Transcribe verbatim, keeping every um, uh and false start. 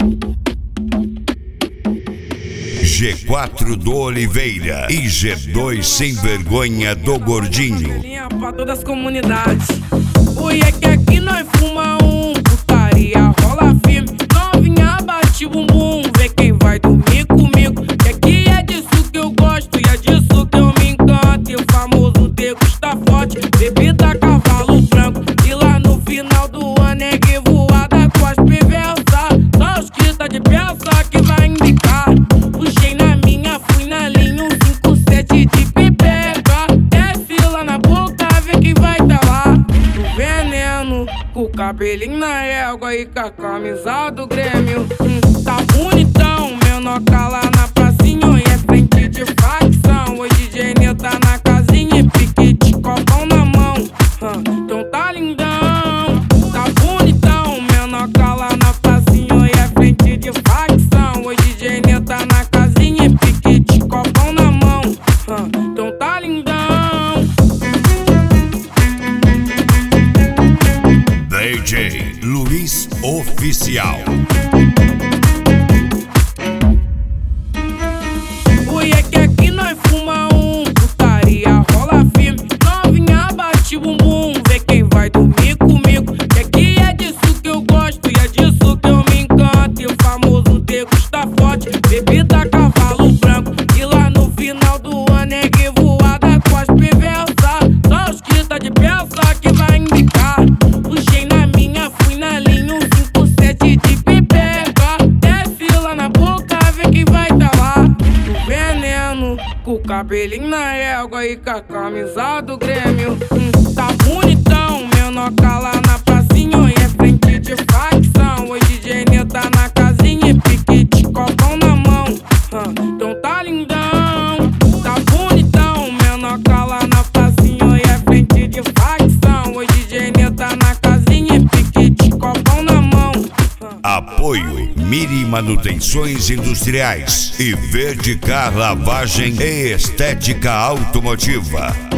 G quatro do Oliveira e G dois sem vergonha do Gordinho. Pra todas as comunidades. Oi, é que aqui nós fuma um, putaria rola firme. Novinha bate bumbum, vê quem vai dormir comigo. Que aqui é disso que eu gosto e é disso que eu me encanto. E o famoso degusta forte, bebida cavalo branco. E lá no final do ano é revoada com as perversas. Só os que tá de peça que vai indicar. Puxei na minha, fui na linha, um cinco sete de pipeca. Desce lá na boca, vê quem vai tá lá. Do veneno, com o cabelinho na égua e com a camisa do Grêmio. Hum, tá bonitão, menor lá na pracinha e é frente de facção. Hoje D J Nil tá na casinha e piquete, copão na mão. Hum, então tá lindão, tá bonitão, menor lá na pracinha e é frente de facção. Hoje D J Nil tá na casinha e piquete, copão na mão. Hum, então tá lindão. D J Luiz Oficial. Oi, é que aqui nós fuma um, putaria rola firme. Novinha bate bumbum, vê quem vai dormir comigo. Que aqui é disso que eu gosto e é disso que eu me encanto. E o famoso degusta forte, bebida cavalo branco. E lá no final do ano é revoada com as perversas. Só os que tá de peça que vai indicar. Puxei na minha, fui na linha, um cinco sete de pipeca. Desce lá na boca, vê quem vai tá lá. Do veneno, com o cabelinho na égua e com a camisa do Grêmio. Hum, tá bonitão, menor lá na pracinha e é frente de facção. Hoje D J Nil tá na casinha e piquete, copão na mão. Hum, então tá lindão, tá bonitão, menor lá na pracinha e é frente de facção. Hoje D J Nil tá na casinha e piquete, copão na mão. Hum. Apoio Miri Manutenções Industriais e Verdicar Lavagem e Estética Automotiva.